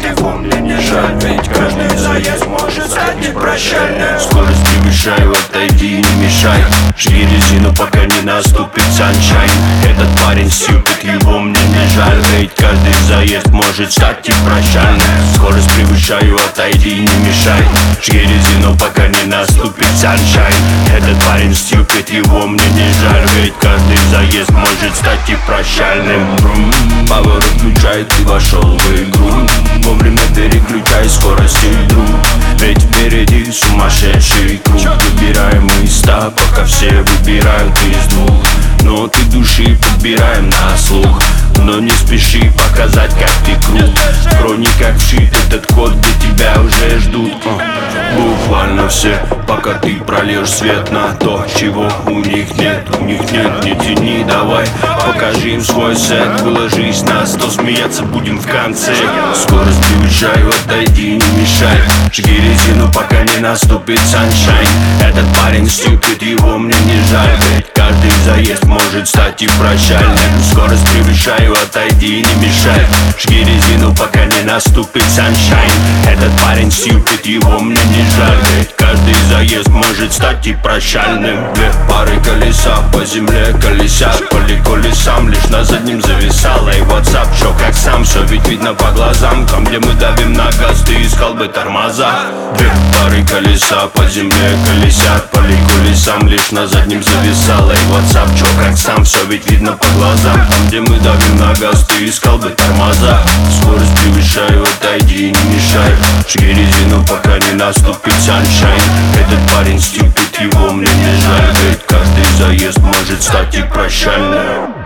его мне не жаль, ведь каждый заезд может стать непрощальным. Скорость превышаю, отойди и не мешай. Жги резину, пока не наступит саншайн. Этот парень стюпид, его мне не жаль, ведь каждый заезд может стать непрощальным. Скорость превышаю, отойди и не мешай. Жги резину, пока не наступит саншайн. Этот парень стюпид, его мне не жаль, ведь каждый заезд может стать непрощальным. Поворот включай, ты вошел в игру. Вовремя переключай скорости, друг, ведь впереди сумасшедший круг. Выбираем места, пока все выбирают из двух. Но ты души подбираем на слух. Но не спеши показать, как ты крут. В хрониках вшит этот код, где тебя уже ждут. Буквально все, пока ты прольешь свет на то, чего у них нет. У них нет, не тяни, давай покажи им свой сет. Выложись на 100, смеяться будем в конце. Скорость превышаю, отойди, не мешай. Жги резину, пока не наступит саншайн. Этот парень стюпид, его мне не жаль, ведь каждый заезд может стать и прощальным. Скорость превышаю, отойди, не мешай. Жги резину, пока не наступит саншайн. Этот парень стюпид, его мне не жаль, ведь каждый заезд может стать и прощальным. Две пары колеса по земле колесят, поли колесам лишь на заднем зависала. И WhatsApp, чё как сам, все ведь видно по глазам. Там, где мы давим на газ, ты искал бы тормоза. Две пары колеса по земле колесят, поли колесам лишь на заднем зависала. И WhatsApp, чё как сам, все ведь видно по глазам. Там, где мы давим на газ, ты искал бы тормоза. Скорость превышаю, отойди, не мешай. Жги резину, пока не наступит саншайн. Этот парень стюпид, его мне не жаль, ведь каждый заезд может стать и прощальным.